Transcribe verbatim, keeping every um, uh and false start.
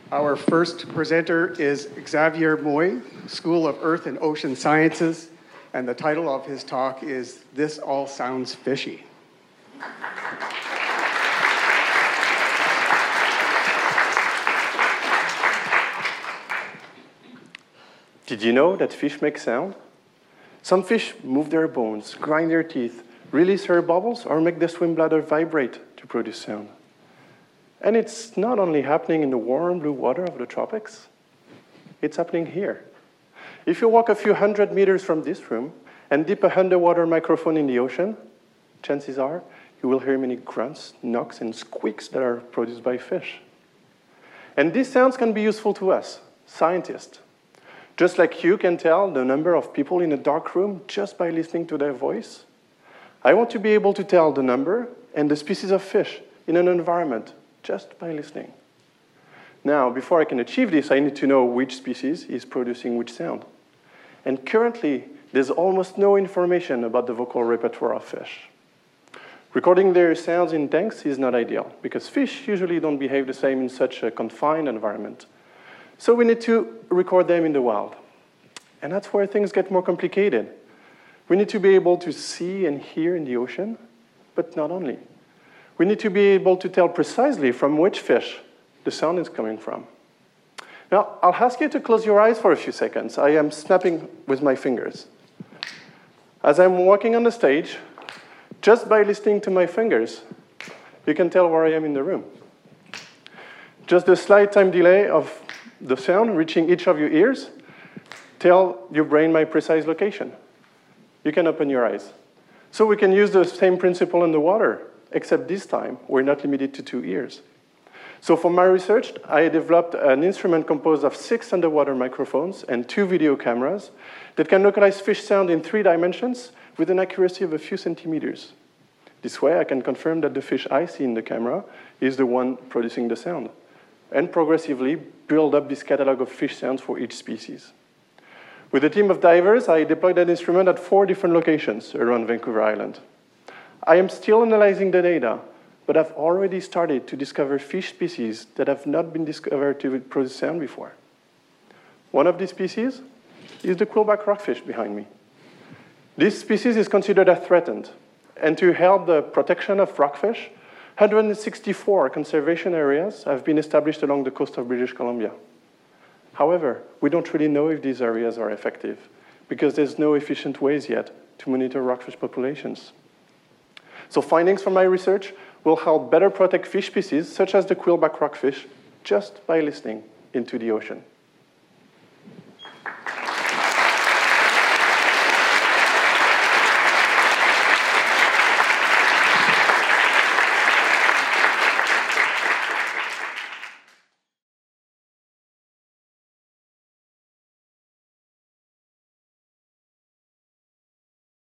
Our first presenter is Xavier Moy, School of Earth and Ocean Sciences, and the title of his talk is This All Sounds Fishy. Did you know that fish make sound? Some fish move their bones, grind their teeth, release air bubbles, or make the swim bladder vibrate to produce sound. And it's not only happening in the warm blue water of the tropics, it's happening here. If you walk a few hundred meters from this room and dip a underwater microphone in the ocean, chances are you will hear many grunts, knocks, and squeaks that are produced by fish. And these sounds can be useful to us, scientists. Just like you can tell the number of people in a dark room just by listening to their voice, I want to be able to tell the number and the species of fish in an environment just by listening. Now, before I can achieve this, I need to know which species is producing which sound. And currently, there's almost no information about the vocal repertoire of fish. Recording their sounds in tanks is not ideal, because fish usually don't behave the same in such a confined environment. So we need to record them in the wild. And that's where things get more complicated. We need to be able to see and hear in the ocean, but not only. We need to be able to tell precisely from which fish the sound is coming from. Now, I'll ask you to close your eyes for a few seconds. I am snapping with my fingers. As I'm walking on the stage, just by listening to my fingers, you can tell where I am in the room. Just the slight time delay of the sound reaching each of your ears tell your brain my precise location. You can open your eyes. So we can use the same principle in the water, except this time, we're not limited to two ears. So for my research, I developed an instrument composed of six underwater microphones and two video cameras that can localize fish sound in three dimensions with an accuracy of a few centimeters. This way, I can confirm that the fish I see in the camera is the one producing the sound, and progressively build up this catalog of fish sounds for each species. With a team of divers, I deployed that instrument at four different locations around Vancouver Island. I am still analyzing the data, but I've already started to discover fish species that have not been discovered to produce sound before. One of these species is the quillback rockfish behind me. This species is considered as threatened, and to help the protection of rockfish, one hundred sixty-four conservation areas have been established along the coast of British Columbia. However, we don't really know if these areas are effective, because there's no efficient ways yet to monitor rockfish populations. So findings from my research will help better protect fish species, such as the quillback rockfish, just by listening into the ocean.